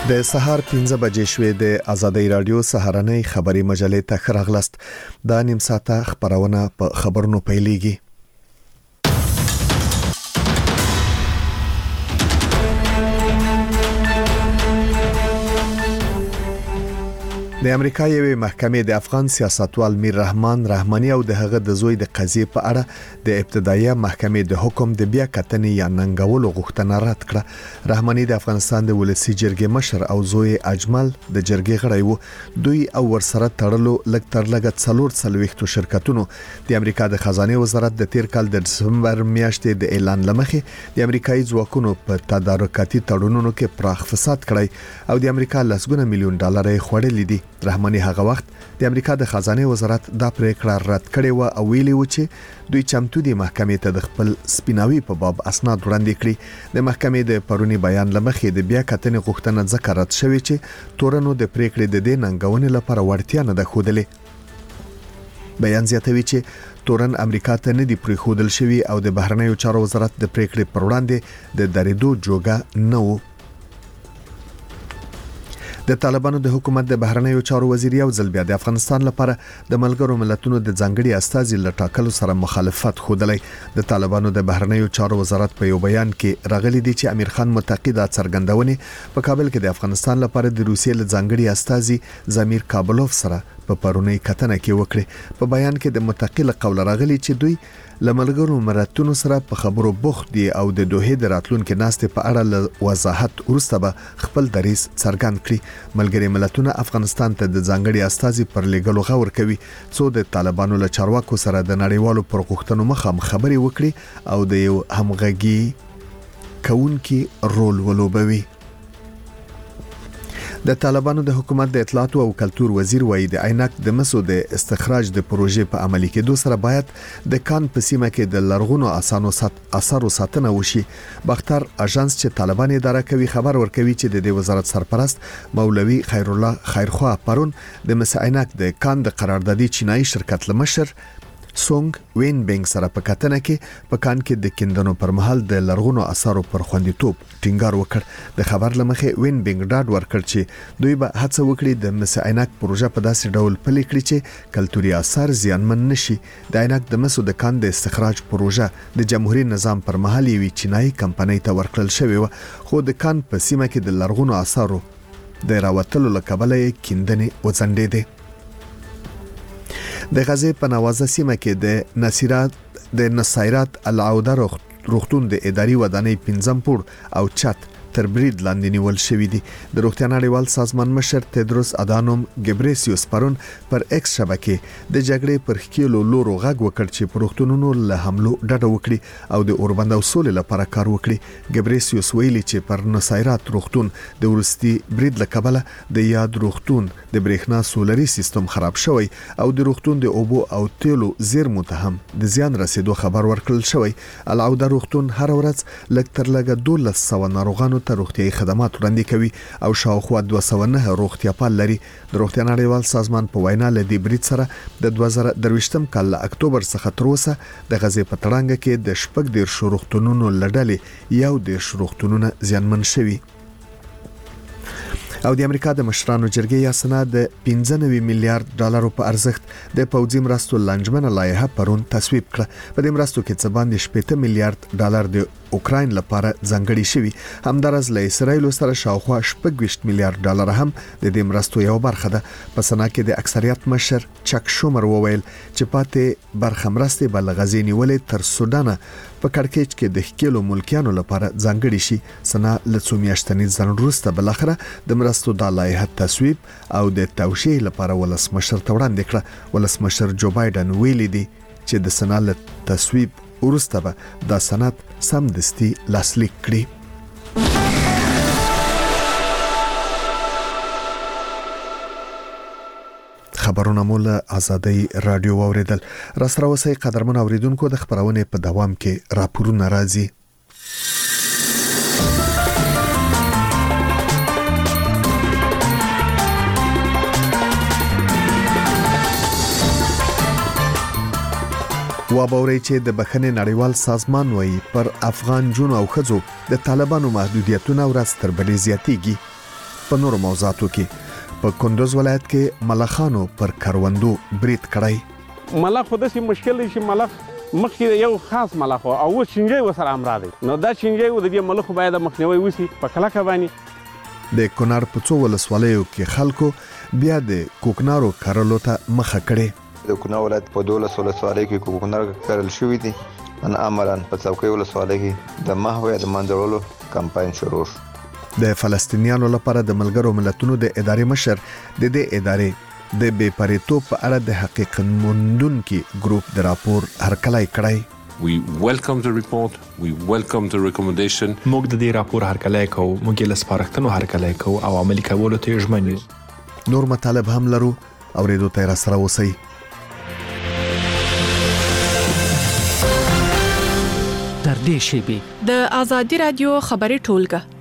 د سهار 15 بجې شوې د آزادۍ رادیو سهارنۍ خبري مجلې ته خراغلست. دا نیم ساعته خبرونه په خبرونو پیلېږي. د امریکا یوې محکمې د افغان سیاستوال میر رحمان رحماني او د هغه د زوی د قضیې په اړه د ابتدایي محکمې د حکم د بیا کتنې یا ننګولو غوښتنه رد کړه. رحماني د افغانستان د ولسی جرګې مشر او زوی اجمل د جرګې غړی وو. دوی او ورسره تړلو لږ تر لږه 440 شرکتونو د امریکا د خزانه وزارت د تیر کال د دسمبر میاشتې د اعلان لمخې د امریکایي ځواکونو په تدارکاتي تړونونو کې پراخ فساد کړی او د امریکا لسګونه میلیون ډالر یې خوړلې دي. رحماني هغه وخت د امریکا د خزانه وزارت دا پریکړه رد کړې و او ویلي و چې دوی چمتو دي محکمې ته د خپل سپیناوي په باب اسناد وړاندې کړي. د محکمې د پرونی بیان لمخې د بیا کتنې غوښتنه ځکه رد شوې چې تورنو د پریکړې د دې ننګونې لپاره وړتیا نه ده ښودلې. بیان زیاتوي چې تورن امریکا ته نه دی پریښودل شوی او د بهرنیو چارو وزارت د پریکړې پر وړاندې د درېدو جوګه نه و. د طالبانو د حکومت د بهرنیو چارو وزیر یو ځل بیا د افغانستان لپاره د ملګرو ملتونو د ځانګړي استازي لټاکلو سره مخالفت خوده. د طالبانو د بهرنیو چارو وزارت په یو بیان کې راغلي دي چې امیر خان متقی د څرګندونې په کابل کې د افغانستان لپاره د روسیې له ځانګړي استازي زمیر کابلوف سره په پرونی کتنه کې وکړي. په بیان کې د متقی له قول راغلي چې دوی لملګرو ملتونو سره په خبرو بوخت دي او د دوه د راتلونکو ناستې په اړه وضاحت ورسته به خپل دریځ څرګند کړي. ملګری ملتونه افغانستان ته د ځانګړي استازي پر لګلو غور کوي څو د طالبانو له چارواکو سره د نړیوالو پر غوښتنو مخام خبري وکړي او د یو همغږي کونکي رول ولوبوي. د طالبانو د حکومت د اطلاعات او کلتور وزیر وایي د عینک د مسو د استخراج د پروژې په عملي کېدو سره باید د کان په سیمه کې د لرغونو اثارو ساتنه وشي. باختر اژانس چې طالبان اداره کوي خبر ورکوي چې د وزارت سرپرست مولوي خیر الله خیرخوا پرون د مس عینک د کان د قراردادي چینایي شرکت لمشر سونګ وین بنګ سره په کتنه کې په کان کې د کیندنو پر مهال د لرغونو اثارو پر خوندیتوب ټینګار وکړ. د خبر لمخې وین بنګ ډاډ ورکړ چې دوی به هڅه وکړي د مس عینک پروژه په داسې ډول پلي کړي چې کلتوري اثار زیانمن نشي. د عینک د مسو د کان د استخراج پروژه د جمهوریت نظام پر مهال یوې چینایي کمپنۍ ته ورکړل شوې و خو د کان په سیمه کې د لرغونو اثارو د راوتلو لکبله کیندنې وځنډېدې. د غزې په نوازه سیمه کې د نصیرات العوده روغتون د اداري ودانۍ 5 پوړ او چت تر برید لاندې نیول شوې دي. د روغتیا نړیوال سازمان مشر تدروس ادانوم ګبریسیوس پرون پر ایکس شبکې د جګړې پر خکېلو لورو غږ وکړ چې پروختونونو له حملو ډډه وکړي او د اوربند او سولې لپاره کار وکړي. ګبریسیوس ویلي چې پر نصیرات روغتون د ورستي برید لکبله د یاد روغتون د برېښنا سولري سیستم خراب شوی او د روغتون د اوبو او تیلو زیرمو ته هم د زیان رسیدو خبر ورکړل شوی. العوده روغتون هر ورځ لږ تر لږه 1200 ناروغانو ته روغتيایي خدمات وړاندې کوي او شاوخوا 209 روغتیا پال لري. د روغتیا نړیوال سازمان په وینا له دې برید سره د 2023م کال له اکتوبر څخه تر اوسه د غزې په تړانګه کې د شپږ ډیر روغتونونو لړلې یو د روغتونونو زیانمن شوي. او د امریکا د مشرانو جرګې یا سنا د 15 میلیارډ ډالرو په ارزښت د پوځي مرستو لنجمنه لایحه پرون تصویب کړه. په دې مرستو کې څه باندې 70 میلیارډ ډالر د اوکراین لپاره ځانګړي شوي. همدارس له اسرایل سره شاوخوا 20 میلیارډ ډالر هم د دې مرستو یو برخه ده. په سنا کې د اکثریت مشر چک شومر وویل چې پاتې برخه مرستې بل غزې نیولې تر سودان په کړکېچ کې د خکېلو ملکیانو لپاره ځانګړي شي. سنا له څو میاشتنې ځنډ وروسته بل اخره د مرستو د لایحه تصویب او د توشیح لپاره ولسمشر ته وړاندې کړه. ولسمشر جو بایدن ویلي دی چې د سنا له تصویب وروسته به د سند سمدستي لاسلیک کړي. خبرونه مول آزادۍ رادیو اوریدل. را سره وسای قدرمن اوریدونکو د خبرونه په دوام کې راپورونه راځي. وابوري چې د بخښنې نړیوال سازمان وایي پر افغان جنو او خزو د طالبانو محدودیتونه ورځ تر بلې زیاتېږي. په نورو موضوعاتو کې په کندوز ولایت کې ملخانو پر کروندو برید کړی. ملخ خو داسې مشکل دی چې ملخ مخکې یو خاص ملخ و او اوس شینجی ورسره همراه دی. نو دا شینجی و د دې ملخو باید مخنیوی وشي په کلکه باندې. د کونړ په څو ولسوالیو کې خلکو بیا د کوکنارو کرلو ته مخه کړې. د کونړ ولایت په 12 ولسوالیو کې کوکنار کرل شوی دي. ان عملاً په څوکۍ ولسوالۍ کې د محو د منځولو کمپاین شروع شو. د فلسطینیانو لپاره د ملګرو ملتونو د ادارې مشر د دې ادارې د بې پریتوب په اړه د حقیقت موندونکي ګروپ د راپور هرکلی کړی. We welcome the report. We welcome the recommendation. موږ د دې راپور هرکلی کوو. موږ یې له سپارښتنو هرکلی کوو او عملي کولو ته ژمن یو. نور مطالب هم لرو اورېدو ته راسره اوسئ. تر دې شیبې د آزادي رادیو خبري ټولګه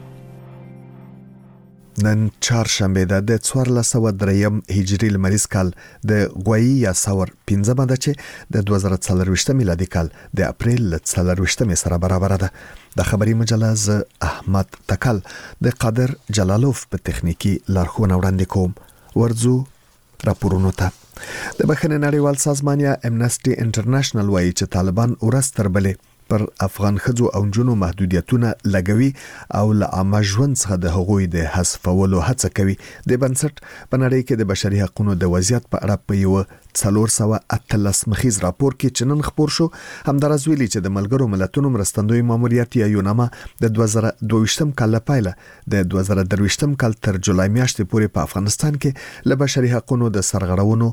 نن چهارشنبه د 1403 هجری لمریز کال د غوي یا سور 15 ده چې د 2024 میلادي کال د اپریل 24 سره برابر ده. د خبري مجله ز احمد تکل د قادر جلالوف په تخنیکی لارښوونه وړاندې کوم. ورځو راپورونو ته. د بخښنې نړیوال سازمان یا امنسټي انټرنیشنل وایي چې طالبان ورستر بلې پر افغان ښځو او نجونو محدودیتونه لګوي او له عامه ژوند څخه د هغوی د حذفولو هڅه کوي. د بنسټ په نړۍ کې د بشري حقوقو د وضعیت په اړه په یو 418 مخیز راپور کې چې نن خپور شو همدارس ویلي چې د ملګرو ملتونو مرستندوی ماموریت یا یوناما د 2022 کال لپاره د 2023 کال تر جولای میاشتې پورې په افغانستان کې له بشري حقوقو د سرغړونو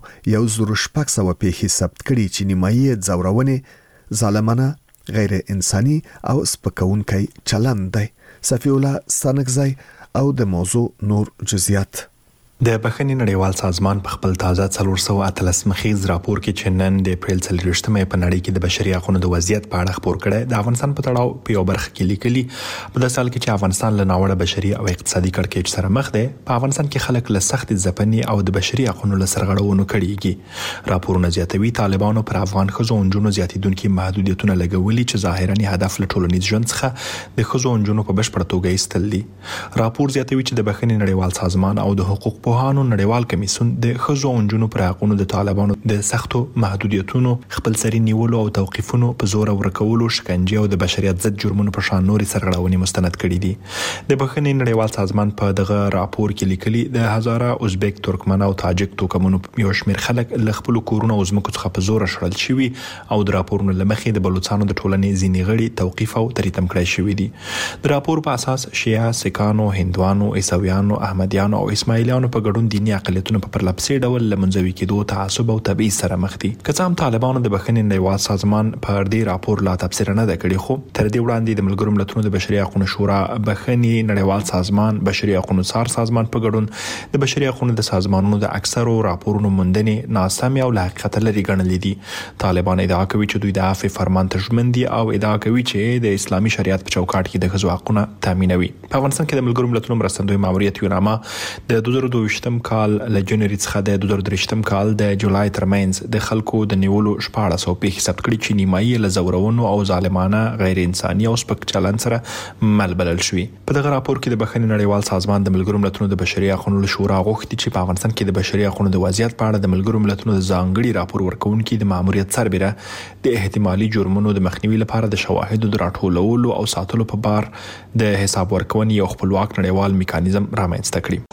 1600 پیښې ثبت کړي چې نیمایي ځورونې، ظالمانه، غیر انساني او سپکونکی چلند دی. صفی الله سانکزی او د موضوع نور جزئیات. د بخښنې نړیوال سازمان په خپل تازه 418 مخیز راپور کې چې نن د اپریل 24مې په نړۍ کې د بشري حقوقو د وضعیت په اړه خپور کړی د افغانستان په تړاو په یو برخه کې لیکلي په داسې حال کې چې افغانستان له ناوړه بشري او اقتصادي کړکېچ سره مخ دی. په افغانستان کې خلک له سخت ځپنې او د بشري حقوقو له سرغړونو کړيږي. راپورونه زیاتوي طالبانو پر افغان ښځو او نجونو زیاتیدونکي محدودیتونه لګولي چې ظاهرا هدف له ټولنیز ژوند څخه د ښځو او نجونو په بشپړه توګه ایستل دي. راپور زیاتوي چې د بخښنې نړیوال سازمان او د حقوق پوهانو نړیوال کمیسیون د ښځو او نجونو پر حقوقو د طالبانو د سختو محدودیتونو، خپلسري نیولو او توقیفونو په زور ورکولو، شکنجه او د بشریت ضد جرمونو په شان نورې سرغړونې مستند کړي دي. د بخښنې نړیوال سازمان په دغه راپور کې لیکلي د هزاره ازبک، ترکمن او تاجک توکمونو یو شمېر خلک له خپل کورونو او ځمکو څخه په زور شړل شوي او د راپورونو له مخې د بلوچستان د ټولنې ځینې غړي توقیف او تریتم کړای شوي دي. د راپور په اساس شیعه، سیکانو، هندوانو، عیسویانو، احمدیانو او اسماعیلیانو په ګډون دیني اقلیتونو په پرلپسې ډول له منځوي کېدو، تعصب او تبعیض سره مخ دي. که څه هم طالبانو د بخښنې نړیوال سازمان پر دې راپور لا تفسیر نه ده کړې، خو تر دې وړاندې د ملګرو ملتونو د بشري حقوقو شورا، بخښنې نړیوال سازمان، بشري حقوقو څار سازمان په ګډون د بشري حقوقو د سازمانونو د اکثرو راپورونو موندنې ناسمې او له حقیقت لرې ګڼلې دي. طالبان ادعا کوي چې دوی د عفو فرمان ته ژمن دي او ادعا کوي چې د اسلامي شریعت په چوکاټ کې د ښځو حقونه تامینوي. په افغانستان کې د ملګرو ملتونو مرستندوی ماموریت یوناما د 2022 کال له جنوري څخه د 2023 کال د جولای ترمنځ د خلکو د نیولو 1400 پیښې ثبت کړي چې نیمایي له ځورونو او ظالمانه، غیر انساني او سپک چلند سره مل بلل شوي. په دغه راپور کې د بخښنې نړیوال سازمان د ملګرو ملتونو د بشري حقوقو شورا غوښتي چې په افغانستان کې د بشري حقوقو د وضعیت په اړه د ملګرو ملتونو د ځانګړي راپور ورکونکي د ماموریت سربېره د احتمالي جرمونو د مخنیوي لپاره د شواهدو د راټولولو او ساتلو په بار د حساب ورکونې یو خپلواک نړیوال میکانیزم رامنځته کړي.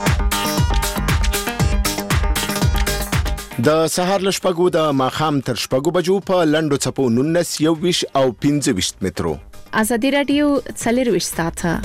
د سهار له شپږو د ماښام تر شپږو بجو په لنډو څپو 19 21 او 25 مترو. آزادي رادیو 24 ساعته.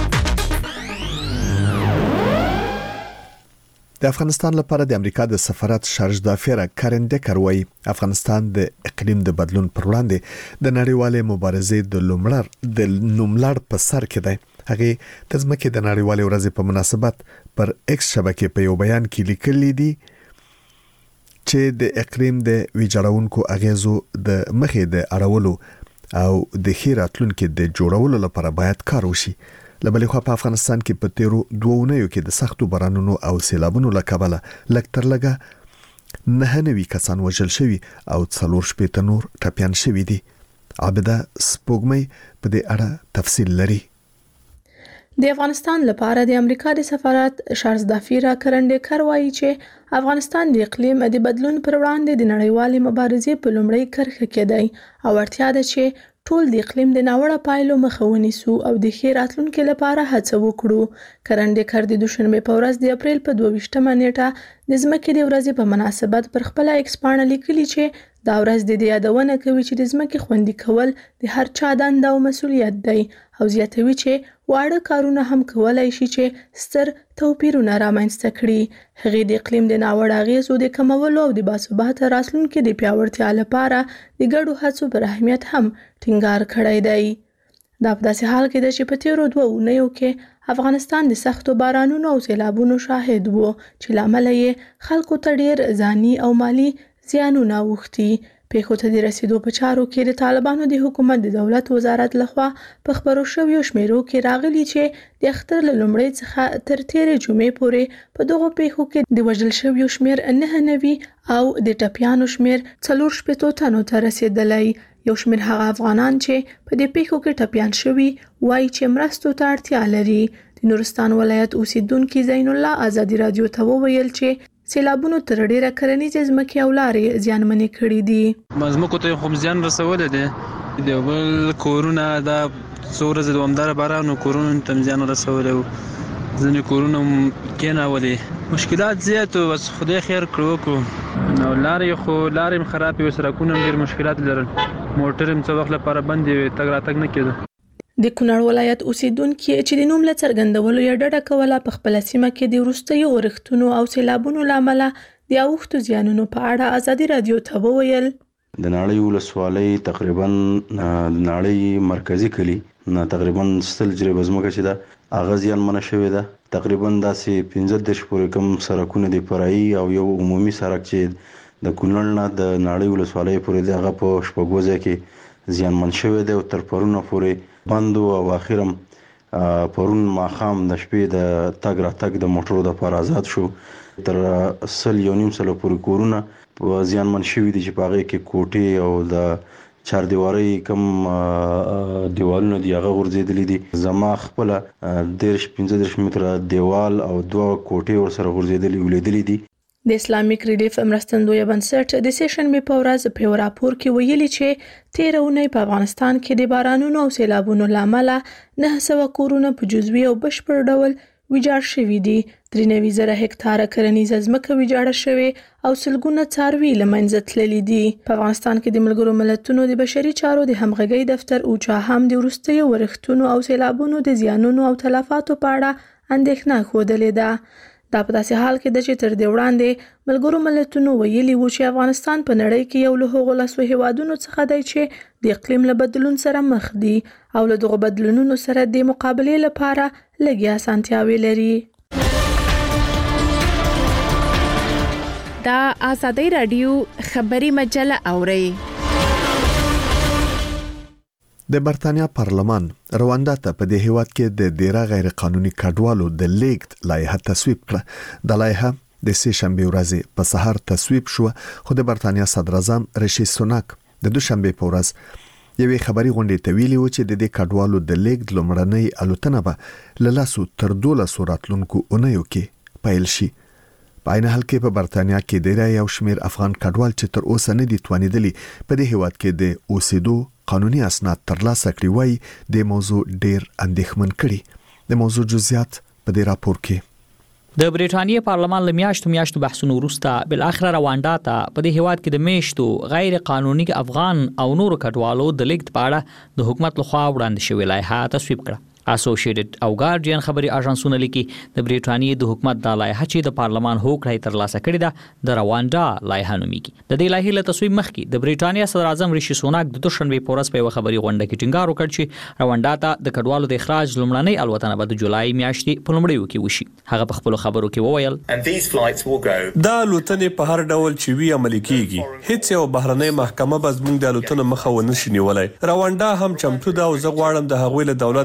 د افغانستان لپاره د امریکا د سفارت شارج دافیر کارن ډیکر وايي افغانستان د اقلیم د بدلون پر وړاندې د نړیوالې مبارزې د نوملړ په سر کې دی. هغه د ځمکې د نړیوالې ورځې په مناسبت پر ایکس شبکې په یو بیان کې لیکلي دي چې د اقلیم د ویجاړونکو اغیزو د مخې د اړولو او د ښې راتلونکي د جوړولو لپاره باید کار وشي. له بلې خوا په افغانستان کې په تیرو 2 اونیو کې د سختو بارانونو او سیلابونو له کبله لږ تر لږه 9 کسان وژل شوي او 4 نور ټپیان شوي دي. عابده سپوږمۍ په دې اړه تفصیل لري. د افغانستان لپاره د امریکا د سفارت شارزدافیرا کرنډیکر وایي چې افغانستان د اقلیم د بدلون پر وړاندې د نړیوالې مبارزې په لومړۍ کرښه کې دی او اړتیا ده چې ټول د اقلیم د ناوړه پایلو مخه ونیسو او د ښې راتلونکي لپاره هڅه وکړو. کرنډیکر د دوشنبه په ورځ د اپریل په 22مه نیټه د ځمکې د ورځې په مناسبت پر خپل ایکس پاڼه لیکلي چې دا ورځ د دې یادونه کوي چې د ځمکې خوندي کول د هر چا دنده او مسؤلیت دی او زیاتوي چې واړه کارونه هم کولای شي چې ستر توپیرونه رامنځته کړي. هغې د اقلیم د ناوړه اغېزو د کمولو او د باثباته راتلونکي د پیاوړتیا لپاره د ګډو هڅو پر اهمیت هم ټینګار کړی دی. دا په داسې حال کې ده چې په تیرو 2 اونیو کې افغانستان د سختو بارانونو او سیلابونو شاهد وو چې لامل یې خلکو ته ډیر ځاني او مالی زیانونه اوښتي. پیښو ته د رسیدو په چارو کې د طالبانو د حکومت د دولت وزارت لخوا په خبرو شویو شمیرو کې راغلي چې د اختر له لومړۍ څخه تر تیرې جمعې پورې په دغو پیښو کې د وژل شویو شمیر 99 او د ټپیانو شمیر 480 تنو ته رسیدلی. یو شمیر هغه افغانان چې په دې پیښو کې ټپیان شوي وایي چې مرستو ته اړتیا لري. د نورستان ولایت اوسیدونکي زین الله ازادي رادیو ته وویل چې سیلابونو تر ډیره کرنیزې ځمکې او لارې زیانمنې کړې دي. ځمکو ته خو زیان رسولی دی، د بل کورونه دا څو ورځې دوامداره باران و کورونو ته زیان رسولی و، ځینې کورونه کېنولي، مشکلات زیات و، بس خدای خیر کړو وکړو. نو لارې خو لارې هم خرابې وې، سړکونه هم ډېر مشکلات لرل، موټر هم څه وخت لپاره بندې وې، تګ راتګ نه کېده. د کونړ ولایت اوسیدونکي چې د نوم له څرګندولو یې ډډه کوله په خپله سیمه کې د وروستیو اورښتونو او سیلابونو له امله د اوښتو زیانونو په اړه ازادي رادیو ته وویل. د ناړۍ ولسوالۍ تقریبا د ناړۍ مرکزی کلی تقریبا 100 جریبه ځمکه چې ده هغه زیانمنه شوې ده. تقریبا داسې 15 پورې کم سړکونه د فرعي او یو عمومي سړک چې د کونړ نه د ناړۍ ولسوالۍ پورې دی هغه په شپږو ځای کې زیانمن شوی دی او تر پرونه پورې بندو او اخرم پرون ماښام د شپې د تګ راتګ د موټرو لپاره آزاد شو. تر 100 پورې کورونه زیانمن شوي دي چې په هغې کې کوټې او د چاردیوارۍ کم دیوالونه دي هغه غورځېدلي دي. زما خپله 15 متره دیوال او 2 کوټې ورسره غورځېدلي ولیدلي دي. د اسلامیک ریلیف مرستندویه بنسټ د سیشنبې په ورځ په یو راپور کې ویلي چې تیره اونۍ په افغانستان کې د بارانونو او سیلابونو له امله 900 کورونه په جزوي او بشپړ ډول ویجاړ شوي دي. 93,000 هکتاره کرنیزه ځمکه ویجاړه شوې او سلګونه څاروي له منځه تللي دي. په افغانستان کې د ملګرو ملتونو د بشري چارو د همغږۍ دفتر اوچا هم د وروستیو ورښتونو او سیلابونو د زیانونو او تلفاتو په اړه اندېښنه ښودلې ده. دا په داسې حال کې ده چې تر دې وړاندې ملګرو ملتونو ویلي وو چې افغانستان په نړۍ کې یو له هغو لسو هیوادونو څخه دی چې د اقلیم له بدلون سره مخ دي او له دغو بدلونونو سره د مقابلې لپاره لږې اسانتیاوې لري. دا آزادی رادیو خبري مجله اوري. د برتانیا پارلمان رواندا ته په دې هیواد کې د ډیره غیر قانوني کډوالو د لیګ لایحه تصویب کړه. د لایحه د سه شنبه ورځې په سحر تصویب شو، خو د برتانیا صدر اعظم ریشي سوناک د دوشنبه په ورځ یوې خبري غونډې ته ویلي و چې د دې کډوالو د لیګ لومړنۍ الوتنه به له لاسو تر 12 راتلونکو اونیو کې پیل شي. په عین حال کې په برتانیا کې ډیری یو شمیر افغان کډوال چې تر اوسه نه دي توانیدلي په دې هیواد کې د اوسېدو قانوني اسناد ترلاسه کړي وای د موضوع ډیر اندېښمن کړي. د موضوع جزئیات په دې راپور کې. د بریټانیا پارلمان له میاشتو بحثونو وروسته بل اخر رواندا ته په دې هیواد کې د میشتو غیر قانوني افغان او نور کډوالو د لیګ په اړه د حکومت لخوا وړاندې شوې لایحه تصویب کړه. اسوسییټډ او ګارډین خبري اژانسونه لیکي د بریټانیا د حکومت د لایحه چې د پارلمان هوکړه ترلاسه کړې ده د رواندا لایحه نوميږي. د دې لایحې له تصویب مخکې د بریټانیا صدر اعظم ریشي سوناک د دوشنبه په ورځ په یو خبري غونډه کې ټینګار وکړ چې رواندا ته د کډوالو د اخراج لومړنۍ الوتنه به د جولای میاشتې په لومړیو کې وشي. هغه په خپل خبرو کې وویل دا الوتنې په هر ډول چې وی عملي کیږي، هیڅ یو بهرنۍ محکمه به زموږ د الوتنې مخه ونه شي نیولای. رواندا هم چمتو ده او زه غواړم د هغوی له دولت د مهاجرت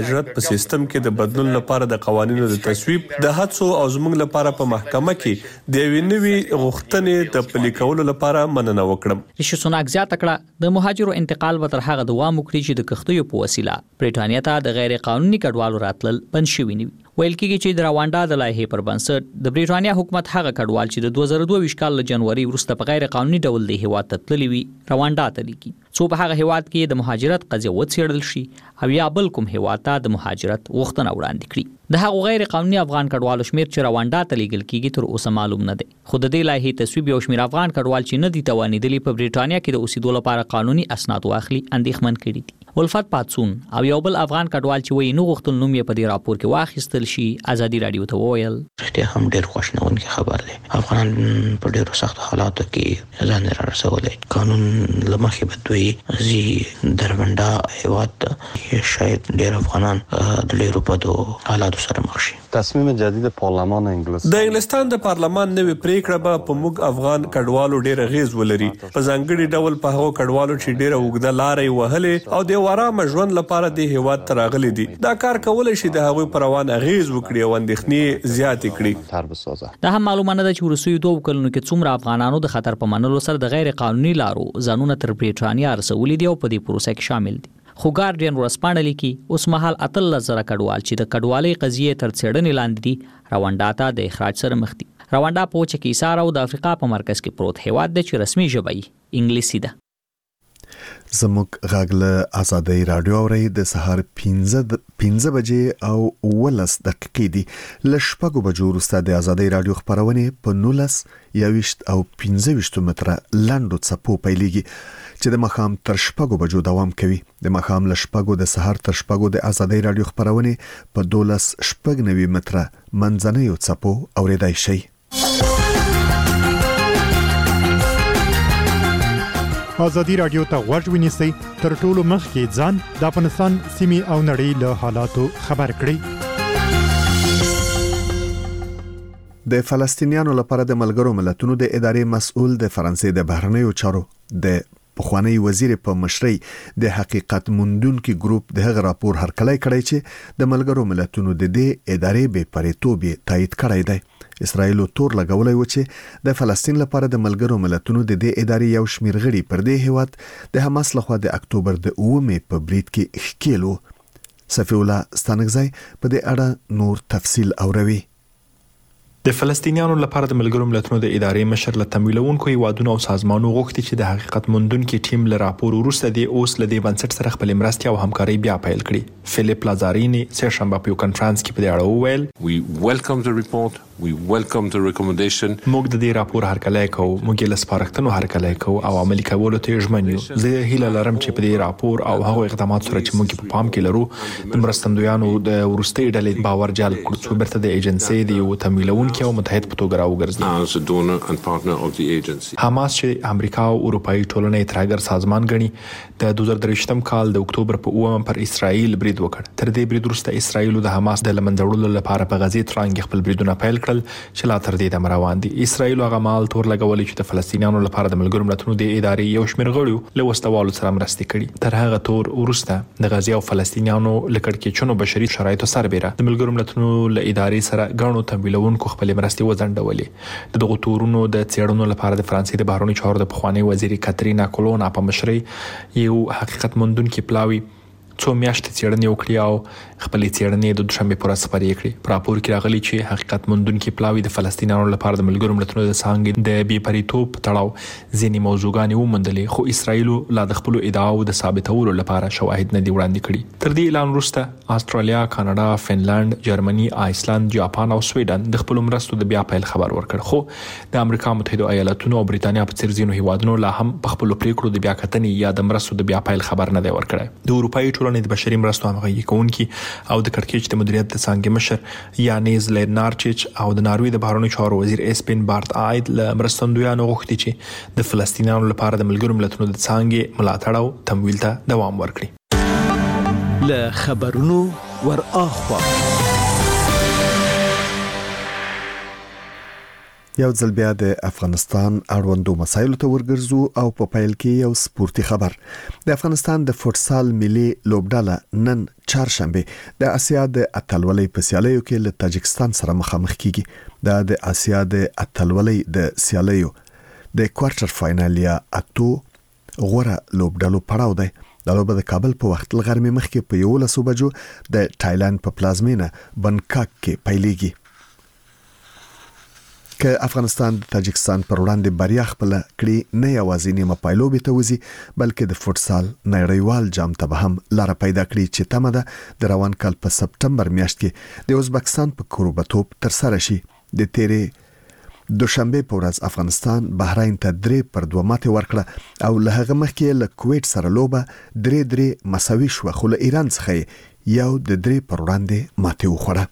مهاجرت په سیستم کې د بدلون لپاره د قوانینو د تصویب د هڅو او زموږ لپاره په محکمه کې د یوې نوې غوښتنې د پلي کولو لپاره مننه وکړم. رشي سوناک زیاته کړه د مهاجرو انتقال به تر هغه دوام وکړي چې د کښتیو په وسیله برېټانیا ته د غیر قانوني کډوالو راتلل بند شوي نه وي. ویل کېږي چې د رواندا د لایحې پر بنسټ د برېټانیا حکومت هغه کډوال چې د 2022 کال له جنوري وروسته په غیر قانوني ډول د هیواد ته تللي وي رواندا ته لیکي څو په هغه هیواد کې د مهاجرت قضیه وڅېړل شي او یا بل کوم هیواد ته د مهاجرت غوښتنه وړاندې کړي. د هغو غیر قانوني افغان کډوالو شمیر چې رواندا ته لیږل کېږي تر اوسه معلوم نه دی. خو د دې لایحې تصویب یو شمیر افغان کډوال چې نه دي توانېدلي په برېټانیا کې د اوسېدو لپاره قانوني اسناد واخلي اندېښمن کړي دي. ولفت پاتسون او یو بل افغان کډوال چې وایي نو غوښتل نوم یې په دې راپور کې واخیستل شي ازادي رادیو ته وویل رښتیا هم ډېر خوشنونکی خبر دی. افغانان په ډېرو سختو حالاتو کې ځان رارسولی. قانون له مخې به دوی ځي دربنده هیواد ته شاید ډېر افغانان د ډېرو بدو حالاتو سره مخ شي. تصمیم جدید پارلمان د انګلستان د پارلمان نوې پریکړه به په موږ افغان کډوالو ډېر غیز ولري په ځانګړي ډول په هغو کډوالو چې ډېره اوږده لارې وهلې او د آرامه ژوند لپاره د هیواد ته راغلي دي. دا کار کولی شي د هغوی پر روان اغیز وکړي او اندېښنې زیاتې کړي. دا هم معلومه نه ده چې وروستیو 2 کلونو کې څومره افغانانو د خطر په منلو سره د غیر قانوني لارو ځانونه تر برېټانیا رسولي دي او په دې پروسه کې شامل دي. خو ګارډین ورسپانډه لیکي اوس مهال 13,000 کډوال چې د کډوالۍ قضیې تر څېړنې لاندې دي رواندا ته د اخراج سره مخ دي. رواندا په وچه کې ایسار او د افریقا په مرکز کې پروت هیواد دی چې رسمي ژبه یې انګلیسي ده. زموږ غاغله آزادۍ رادیو اوري د سهار 15 بجې او 19 دقیقې دي. لشپږو بجو وروسته د آزادۍ رادیو خبرونه په 19 21 او 15 متره لاندو څپو پیلېږي چې د مخام تر شپږو بجو دوام کوي. د مخام لشپږو د سهار تر شپږو د آزادۍ رادیو خبرونه په 12 متره منځنیو څپو اوریدای شي. آزادی رادیو ته غوږ ونیسئ تر ټولو مخکې ځان د افغانستان سیمې او نړۍ له حالاتو خبر کړئ. د فلسطینیانو لپاره د ملګرو ملتونو د ادارې مسؤل د فرانسې د بهرنیو چارو د پخوانی وزیر په مشرۍ د حقیقت موندونکو ګروپ د هغه راپور هرکلی کړی چې د ملګرو ملتونو د دې ادارې بې پریتوب تایید کړی دی. اسرائیل تور لګولای و چې د فلسطین لپاره د ملګرو ملتونو د دې ادارې یو شمیر غړي پر دې هیواد د حماس لخوا د اکتوبر د 9 په برید کې ښکیلو. صفی الله ستانکزی په دې اړه نور تفصیل اوروي. د فلسطینیانو لپاره د ملګرو ملتونو د ادارې مشر له تمویلونکو هیوادونو او سازمانونو غوښتي چې د حقیقت موندونکو ټیم له راپور وروسته د اوس له دې بنسټ سره خپل مرستې او همکاري بیا پیل کړي. فلیپ لازارینی سه شنبه په یو کانفرنس کې په دې اړه وویل We welcome the report. We welcome the recommendation. موږ د دې راپور هرکلی کوو. موږ یې له سپارښتنو هرکلی کوو او عملي کولو ته ژمن یو. زه هیله لرم چې په دې راپور او هغو اقدامات سره چې موږ په پام کې لرو د مرستندویانو د وروستۍ ډلې باور جلب کړو چې بیرته د ایجنسۍ د یو تمویلونکو او متحد په توګه راوګرځي. As a donor and partner of the agency. حماس چې امریکا او اروپאי ټولنې ترګر سازمان غني د 2023 کال د اکتوبر په 9 پر اسرائیل برید وکړ. تر دې برید وروسته اسرائیل د حماس د لمنځوړلو لپاره په غزې ترانګ خپل بریدونه پیل کړل چې لا تر دې د روان دي. اسرائیل هغه مال تور لګولې چې د فلسطینیانو لپاره د ملګرو ملتونو د ادارې یو شمېر غړو له وسوالو سره مرستې کړي. تر هغه تور وروسته د غزې او فلسطینیانو لکړکېچونو بشري شرایطو سربېره د ملګرو ملتونو له ادارې سره غاڼو تمویلونکو خپل مرستې وځنډولې. د دغه تورونو د څېړنو لپاره د فرانسې د بهرنیو چارو د پخوانی وزیر کاترینا کولونا په مشرۍ یو حقیقت موندونکو پلاوی څو میاشتې څېړنې وکړي او خپلې څېړنې د دوشنبې پر ورځ خپرې کړې. په راپور کې راغلي چې حقیقت موندونکي پلاوی د فلسطینیانو لپاره د ملګرو ملتونو د څانګې د بې پریتوب په تړاو ځینې موضوعګانې وموندلې خو اسرائیل لا د خپلو ادعاو د ثابتولو لپاره شواهد نه دي وړاندې کړي. تر دې اعلان وروسته استرالیا، کاناډا، فنلند، جرمني، آیسلند، جاپان او سویډن د خپلو مرستو د بیا پیل خبر ورکړ. خو د امریکا متحده ایالاتونو او بریتانیا په څېر ځینو هیوادونو لا هم په خپلو پریکړو د بیا کتنې یا د مرستو د بیا پیل خبر نه دی ورکړی. د اروپאי ټولنې د بشري مرستو همغږي کوونکي او د کړکېچ د مدیریت د څانګې مشر یانیز لینارچیچ او د ناروې د بهرنیو چارو وزیر اسپین بارت آید له مرستندویانو غوښتي چې د فلسطینیانو لپاره د ملګرو ملتونو د څانګې ملاتړ او تمویل ته دوام ورکړي. له خبرونو ور اخوا یو ځل بیا د افغانستان اړوندو مسایلو ته ورګرځو او په پیل کې یو سپورتي خبر. د افغانستان د فوتسال ملي لوبډله نن چهارشنبه د اسیا د اتلولۍ په سیالیو کې له تاجکستان سره مخامخ کیږي. د اسیا د اتلولۍ د سیالیو د کوارټر فائنل یا اتو غوره لوبډلو پړاو دی. د لوبه د کابل په وخت لغرمې مخکې په 11 بجو د تایلند په پلازمینه بنکاک کې پیلېږي. که افغانستان د تاجکستان پر وړاندې بریا خپل کړي نه یوازې نیمه پایلوبې ته وځي بلکې د فوتسال نړیوال جام ته به هم لار پیدا کړي چې تمه ده د روان کال په سپټمبر میاشت کې د ازبکستان په کوربتوب تر سره شي. د تیرې دوشنبه په ورځ افغانستان بحرین ته 3-2 ماتې ورکړه او له هغه مخکې له کویت سره لوبه 3-3 مساوي شو خو له ایران څخه یو د 3 پر وړاندې ماتې وخوړه.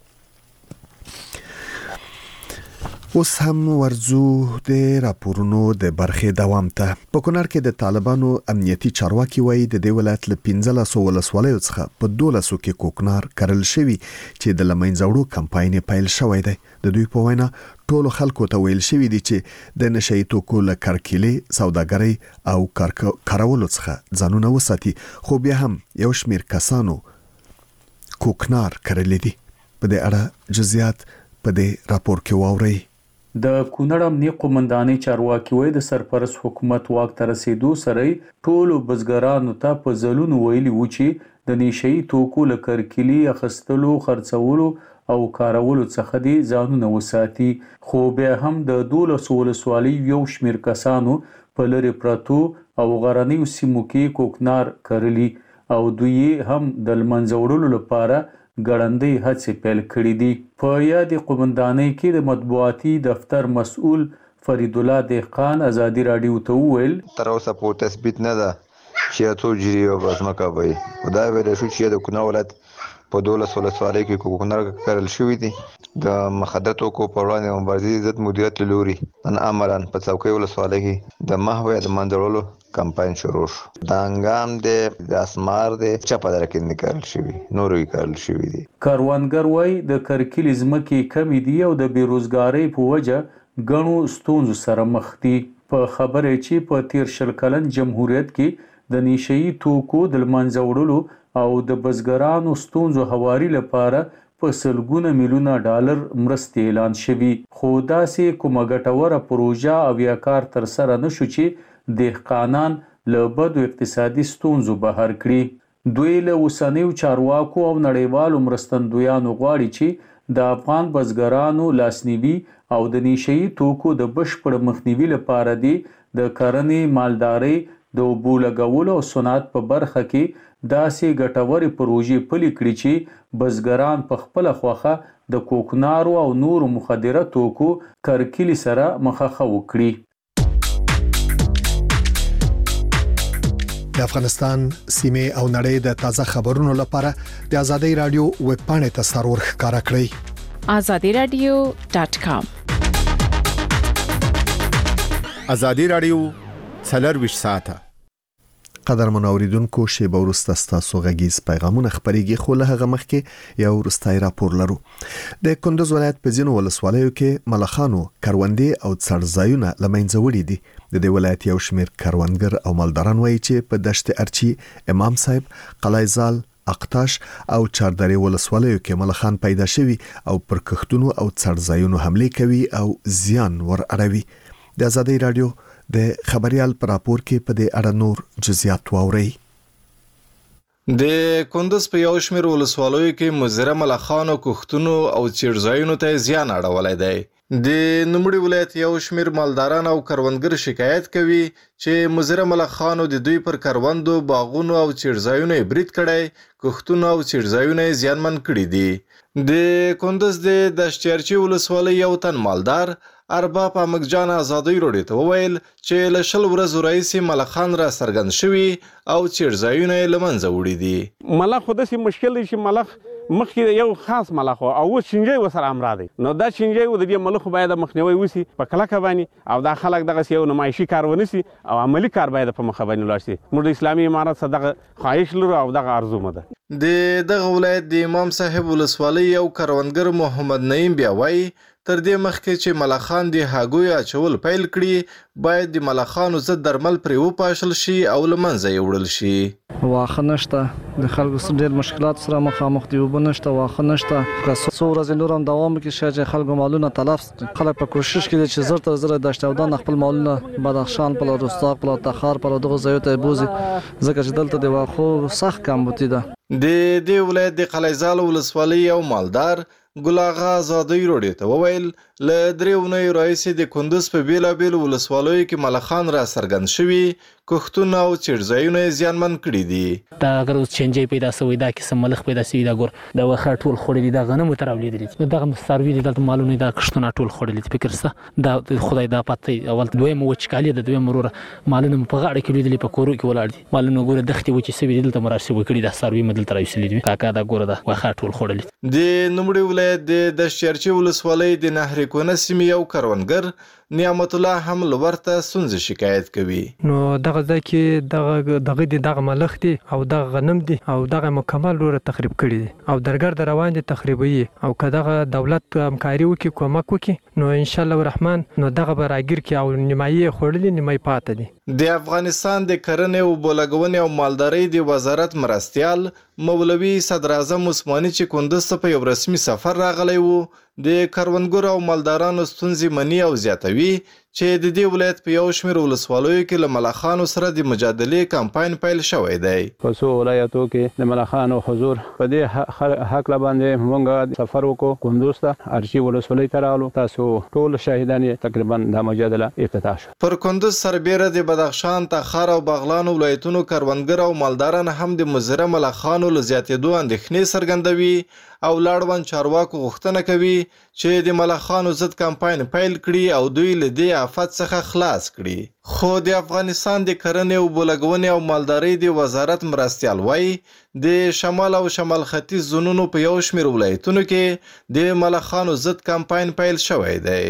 اوس هم ورزو د راپورونو د برخې دوام ته. په کونړ کې د طالبانو امنیتي چارواکي وایي د دې ولایت له 15 ولسوالیو څخه په 12 کې کوکنار کرل شوی چې د لمنځوړو کمپاین پیل شوی دی. د دوی په وینا ټولو خلکو ته ویل شوی دی چې د نشئی توکو له کرکیلې سوداګرۍ او کارولو څخه ځانونه وساتي خو بیا هم یو شمیر کسانو کوکنار کرل دي. په دې اړه جزئیات په دې راپور کې واورئ. د کونړ امنیه قومندانۍ چارواکي وایي د سرپرست حکومت واک ته رسیدو سره ټولو بزګرانو ته په ځلونو ویلي و چې د نشئی توکو له کرکیلې اخیستلو خرڅولو او کارولو څخه دي ځانونه وساتي. خو بیا هم د 12 ولسوالۍ یو شمیر کسانو په لری پرتو او غرنیو سیمو کې کوکنار کرلی او دوی هم د لمنځوړلو لپاره ګړندۍ هڅې پیل کړې دي. په یاد قومندانۍ کې د مطبوعاتي دفتر مسؤل فرید الله دهقان ازادي رادیو ته وویل تر اوسه په تثبیت نه ده چې اتو جری او بسمکه وي. خدای ویل شو چې د کونړ ولایت په 12 ولسوالۍ کې کوکنار کرل شوی دي. د مخدر توکو په وړاندې مبارزې ضد مدیریت لوري نن عملاً په څوکۍ ولسوالۍ کې د محو د منځوړلو کمپاین شروع شو. د انګام د اسمار د چپادر کې نکړل شوی نورې کړل شوی دي. کاروانګر وای د کرکیل ځمکې کمی دي او د بیروزګاری په وجه غنو ستونزو سره مخ دي. په خبره چې په 13 کلن جمهوریت کې د نشئی توکو د منځوړلو او د بزګرانو ستونزو هواري لپاره په سلګونه میلیونه ډالر مرستې اعلان شوی. خو داسې کومه ګټوره پروژه او یا کار تر سره نشو چې دهقانان له بدو اقتصادي ستونزو بهر کړي. دوی له اوسنیو چارواکو او نړیوالو مرستندویانو غواړي چې د افغان بزګرانو لاسنیوي او د نشئی توکو د بشپړ مخنیوي لپاره د کرنې مالدارۍ د اوبو لګولو او صنعت په برخه کې داسې ګټورې پروژې پلي کړي چې بزګران په خپل خوخه د کوکنارو او نورو مخدره توکو کرکیلي سره مخه وکړي. د افغانستان سیمه او نړۍ د تازه خبرونو لپاره د ازادي رادیو ویب پاڼې ته سرور ښکارا کړئ. azadiradio.com. ازادي رادیو 24 ساعته. قدرمن اوریدونکو شیبه ورسته ستاسو غږیز پیغامونه خبرېږي خو له هغه مخکې یو ورستای راپور لرو. د کندوز ولایت په ځینو ولسوالیو کې ملخانو کروندې او څړځایونه لمنځه وړي دي. د دې ولایت یو شمیر کروندګر او مالداران وایي چې په دشت ارچی، امام صاحب، قلعه‌زال، اقتاش او چاردرې ولسوالیو کې ملخان پیدا شوي او پر کښتونو او څړځایونو حمله کوي او زیان ور اړوي. د ازادي رادیو د خبريال پر راپور کې په دې اړه نور جزئیات واورئ. د کندوز په یو شمیر ولسوالیو کې مزره ملخانو کښتونو او چیرځایونو ته زیان اړولای دی. د نوموړي ولایت یو شمیر مالداران او کروندګر شکایت کوي چې مزره ملخانو د دوی پر کروندو، باغونو او چیرځایونو برید کړي، کښتونو او چیرځایونو زیانمن کړي دي. د کندوز د دشتیارچی ولسوالۍ یو تن مالدار ارباب احمد جان ازادي رادیو ته وویل چې له شل ورځو راهیسې ملخان را څرګند شوي او چیرځایونه یې له منځه وړي دي. ملخ خو داسې مشکل دی چې ملخ مخکې یو خاص ملخ او اوس شینجی ورسره امرا دی. نو دا شینجی د دې ملخو باید مخنیوی وشي په کلکه باندې او دا خلک دغسې یو نمایشي کار ونیسي او عملي کار باید په مخه باندې ولاړ شي. موږ د اسلامي امارت څخه دغه خواهش لرو او دغه ارزو مو ده. د دغه ولایت د امام صاحب ولسوالۍ یو کروندګر محمد نعیم بیا وایي تر دې مخکې چې ملخان د هګیو اچول پیل کړي باید د ملخانو ضد درمل پرې وپاشل شي او له منځه یې وړل شي. واښه نشته، د خلکو سره ډېر مشکلات سره مخامخ دي، اوبه نشته، واښه نشته. که څو ورځې نور هم دوام وکړي شاید چې خلکو مالونه تلف خلک په کوشش کې دي چې زر تر زره دشت اودان خپل مالونه بدخشان په لور، رستاق په لور، تخار په لور دغه ځایو ته بوزي، ځکه چې دلته د واښو سخت کمبودي ده. د دې ولایت د قلیزال ولسوالۍ یو مالدار ګل آغا ازادۍ راډیو ته وویل له 3 اونیو راهیسې د کندوز په بیلابیلو ولسوالیو کې ملخان را څرګند شوي، کښتونه او څړځایونه یې زیانمن کړي دي. دا اگر اوس چینجۍ پیدا شوی، دا قسم ملخ پیدا شوي، دا ګور د واښه ټول خوړلي، دا غنمو ته راولیدلي، دغه څاروي دي دلته مالونه، دا کښتونه ټول خوړلي. فکر څه دا خدای دا پته اول دویم وچکالي د دویم وروره مالونه په غاړه کې لیدلي، په کورو کې ولاړ دي، مالونه ګوره دښتې وچې شوي دلته مراسم وکړي، دا څاروي مدلته راوستلي دي، کاکا دا ګوره دا واښه ټول خوړلي. د نوموړي ولایت د دشتچرچي ولسوالۍ د نهر کونه سیمې یو کروندګر نعمت الله هم لورته ستونزې شکایت کوي. نو دغه ځکه دغه ملخ دي او دغه غنم دي او دغه مکمل لور تخریب کړي دي او درګر روان دي تخریبي، او کداغه دولت همکاري وکي، کومک وکي، نو ان شاء الله الرحمن نو دغه براګر کې او نیمایي خورلې نیمای پاتې دي. د افغانستان د کرنې او بولګونې او مالدارۍ د وزارت مرستيال مولوي صدر اعظم عثماني چې کندوز ته په یو رسمي سفر راغلی وو، د کروندګرو او مالدارانو ستونزې مني او زیاتوي چې د دې ولایت په یو شمېر ولسوالیو کې له ملخانو سره د مجادلې کمپاین پیل شوی دی. په څو ولایتو کې د ملخانو حضور په دې حق باندې موږ سفر وکړو، کندوز ته ارچي ولسوالۍ ته راغلو. تاسو ټول شاهدان تقریبا د مجادله افتتاح شو. پر کندوز سربیره د بدخشان، تخار او بغلان ولایتونو کروندګر او مالداران هم د مضر ملخانو له زیاتېدو اندېښنې څرګندوي او لاړوند چارواکو غوښتنه کوي چې د ملخانو ضد کمپاین پیل کړي او دوی له دې آفت څخه خلاص کړي. خو د افغانستان د کرنې او بولګونې او مالدارۍ د وزارت مرستيال وایي د شمال او شمال ختیځ زونونو په یو شمېر ولایتونو کې د ملخانو ضد کمپاین پیل شوی دی.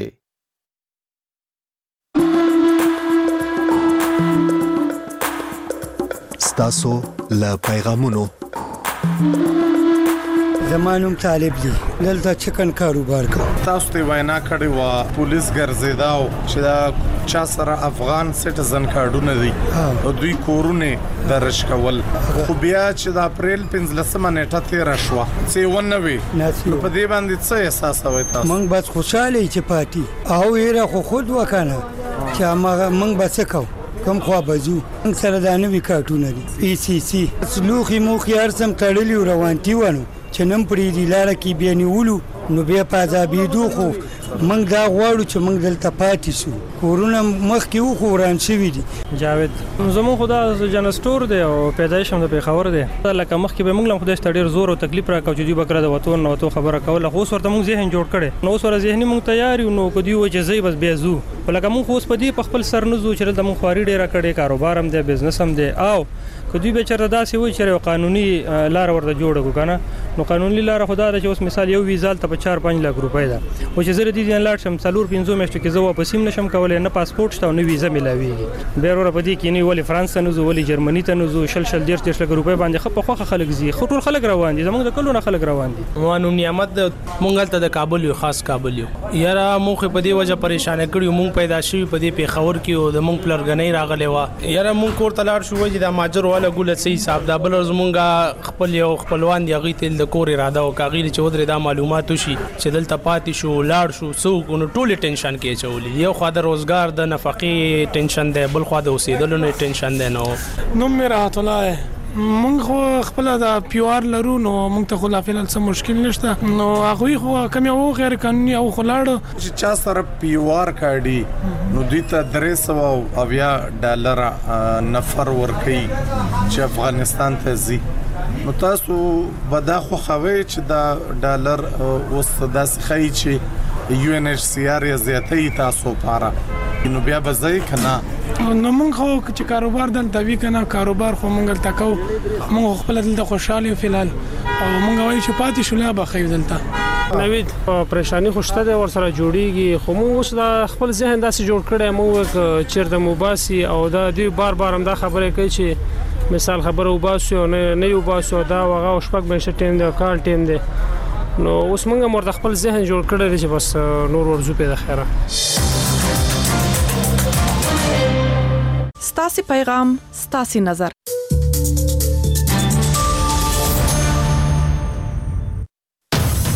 ستاسو له پیغامونو زمانوم طالب دی، دلته چکن کاروبار کوم. تاسو ته وینا کړې و پولیس ګرځیداو چې دا چا سره افغان سټیزن کارډونه دي او دوی کورونه درش کول، خو بیا چې د اپریل 15 نیټه تیر شو څه ونه وی په دې باندې څه احساس وای تاسو؟ موږ بس خوشاله چې پاتې او یې خو خود وکنه چې موږ بس کو کم خوا بزو سره د نوې کارټونه دي پی سی سی لوخي موخي ارسم تړلی روانتي ونه چې نن پرې دی لاره کې بیا نیولو نو بیا پازابې دوخو موږ دا غواړو چې موږ دلته پاتې شو، کورونه مخکې وخو وران شوي دي. جاوید زمون خدا جنستور دی او پیدایش هم د پیښور دی، لکه مخکې به موږ هم خدای ته ډېر زور او تکلیف راکاو چې دوی به کړه د وطن نو تو خبره کوله، خو اوس ورته موږ ذهن جوړ کړی، نو اوس ور ذهني موږ تیار یو، نو کدی و چې زی بس بیا زو لکه موږ اوس په دې په خپل سر نه زو چې د موږ خواري ډېره کړې، کاروبار هم دی، بزنس هم دی، او کدی به چرته داسې وي چې قانوني لار ورته جوړ کو کنه، نو قانوني لار خدا د چې اوس مثال یو ویزال ته په 4-5 لک روپۍ ده، او چې زره دي لاړ شم 4-5 میاشتو کې زه واپس هم نشم کولای، نه پاسپورت شته او نه ویزه ملاويږي، بیا ور په دې کې نه ولی فرانس ته نه زو، ولی جرمني ته نه زو، شل 1.5 لک روپۍ باندې خپ خوخه خلک زی، خطر خلک روان دي، زمونږ د کلو نه خلک روان دي. موانو نعمت مونږ ته د کابل یو خاص کابل یو یاره مونږ په دې وجه پریشان کړیو، مونږ پیدا شوی په دې پیښور کې او د مونږ پلرګنۍ راغلی و، یاره مونږ کور ته لاړ شو چې د ماجر والا ګول صحیح حساب دا بل زمونږ خپل یو خپلوان دی غي تل د کور اراده او کاغیر چې ودرې دا معلومات وشي چې دلته پاتې شو لاړ شو سو کو ټول ټینشن کې چولې، یو خو د روزګار د نفقې ټینشن دی، بل خو د اوسېدلو نه ټینشن دی. نو میرا الله مونږ خو خپل د پیوار لرو، نو مونږ ته خلافین څه مشکل نشته، نو هغه خو کم یو غیر قانوني او خلاړو چې چا سره پیوار کاډي نو دوی ته $300 نفر ورکي چې افغانستان ته ځي، نو تاسو بدا خو خوي چې دا ډالر اوس داس خي چې UNHCR یې زیاتې تاسو لپاره نو بیا به ځای کنه، نو مونږ خو چې کاروبار دلته وی کنه کاروبار خو مونږ تکو، مونږ خپل دلته خوشاله فلال او مونږ وایو چې پاتې شو لا به خیر دلته نوید پریشانی خوشته ده ور سره جوړیږي، خو مونږ اوس د خپل ذهن داسې جوړ کړی مونږ چیرته موباسي او دا دی بار هم دا خبره کوي چې مثال خبره وباسو نه یو باسو دا وغه شپږ مېشه ټیم دی کال ټیم دی، نو اوس موږ مرته خپل ذهن جوړ کړی چې بس نور ورزو په خیره. ستاسو پیغام ستاسو نظر